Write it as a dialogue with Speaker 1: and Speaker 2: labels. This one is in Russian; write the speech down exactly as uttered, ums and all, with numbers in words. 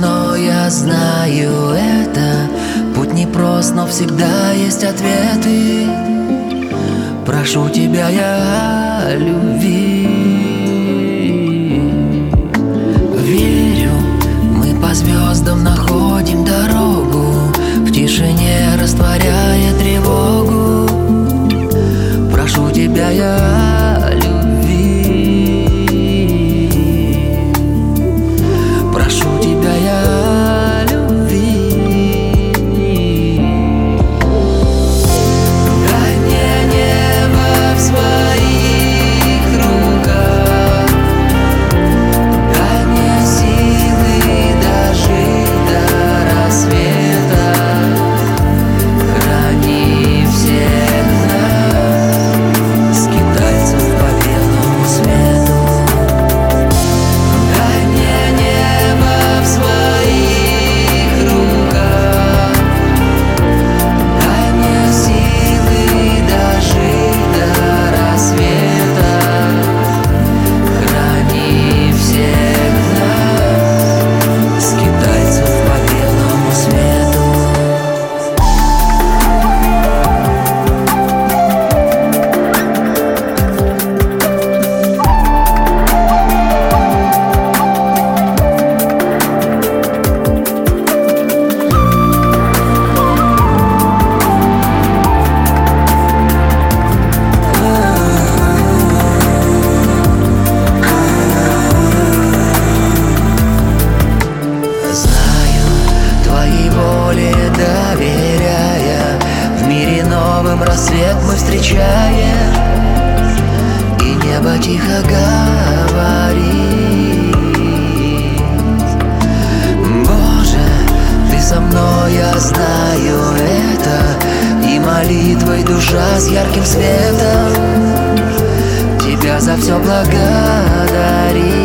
Speaker 1: мной, я знаю это. Путь непрост, но всегда есть ответы. Прошу тебя я о любви. Верю, мы по звездам находим дорогу, в тишине растворяя тревогу. Прошу тебя я о любви. Прошу тебя я о любви. Дай мне небо в своих руках, дай мне силы дожить до рассвета. Храни всех нас, скитальцев по белому свету. Дай мне небо в своих руках, дай мне силы дожить до рассвета. Храни всех нас, скитальцев по белому свету. Знаю, твоей воле доверяя, в мире новым рассвет мы встречаем, и небо тихо говорит: Боже, ты со мной, я знаю это, и молитвой душа с ярким светом тебя за все благодарит.